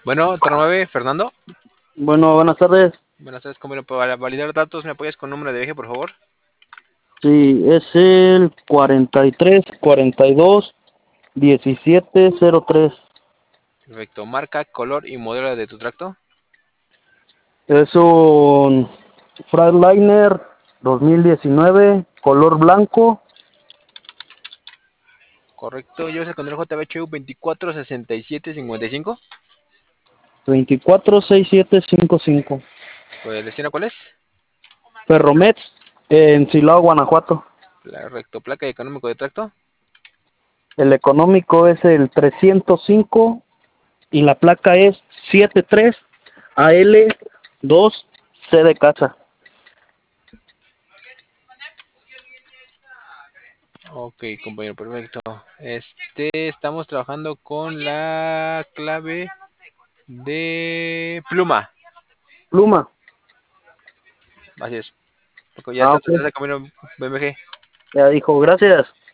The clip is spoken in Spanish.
Bueno, turno 9, Fernando. Bueno, buenas tardes. Buenas tardes, compañero. Para validar datos, ¿me apoyas con número de viaje, por favor? Sí, es el 43 42 17 03. Perfecto. Marca, color y modelo de tu tracto. Es un Freightliner 2019, color blanco, Correcto. ¿Llevas el control JBHU 246755? 246755. Pues, ¿destino cuál es? Ferromex, en Silao, Guanajuato. Correcto. Placa y económico de tracto. El económico es el 305 y la placa es 73 AL 2 C de casa. Ok, compañero, perfecto. Estamos trabajando con la clave de pluma. Pluma. Así es. Ya Ah, está ok. tu taza, compañero BMG. Ya dijo, gracias.